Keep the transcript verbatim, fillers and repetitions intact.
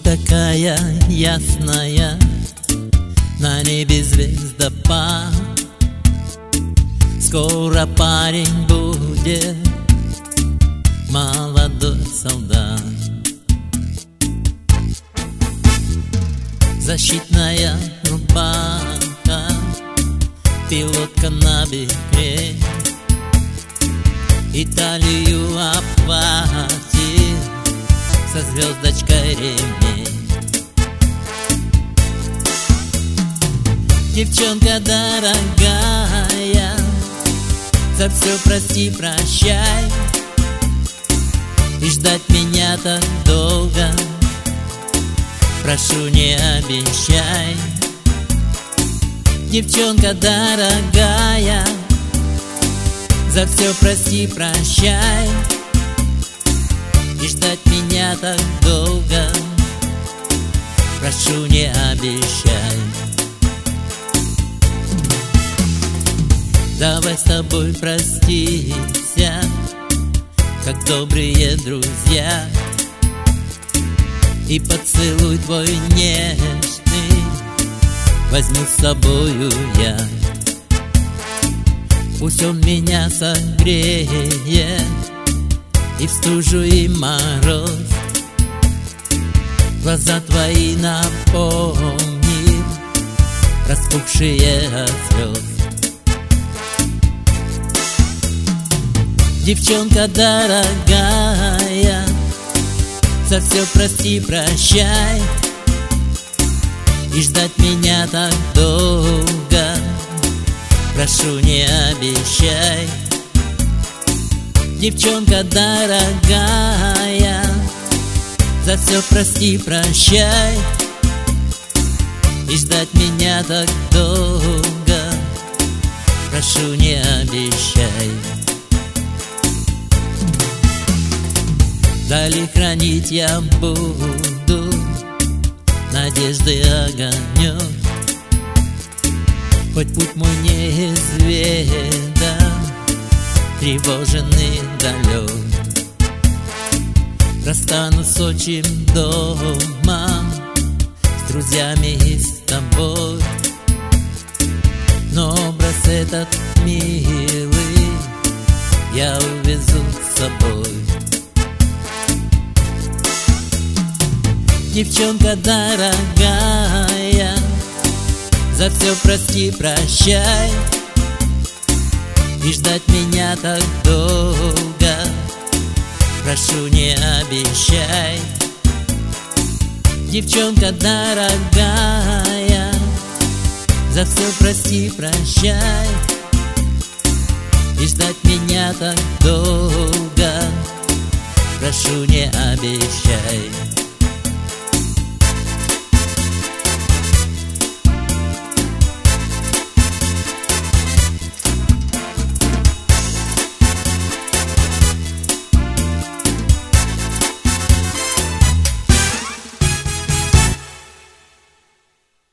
такая ясная, на небе звездопад. Скоро парень будет молодой солдат. Защитная рубаха, пилотка на бекрень, Италию обхватит со звездочкой ремень. Девчонка дорогая, за все прости, прощай, и ждать меня так долго прошу, не обещай. Девчонка дорогая, за все прости, прощай, и ждать меня так долго прошу, не обещай. Давай с тобой простимся, как добрые друзья, и поцелуй твой нежный возьму с собою я. Пусть он меня согреет и в стужу, и мороз, глаза твои напомнит, распухшие от слез. Девчонка дорогая, за все прости, прощай, и ждать меня так долго прошу, не обещай. Девчонка дорогая, за все прости, прощай, и ждать меня так долго прошу, не обещай. Вдали хранить я буду надежды огонек, хоть путь мой неизведан, тревожен и далек. Расстанусь с отчим домом, с друзьями и с тобой, но образ этот милый я увезу с собой. Девчонка дорогая, за все прости, прощай, и ждать меня так долго прошу, не обещай. Девчонка дорогая, за все прости, прощай, и ждать меня так долго прошу, не обещай.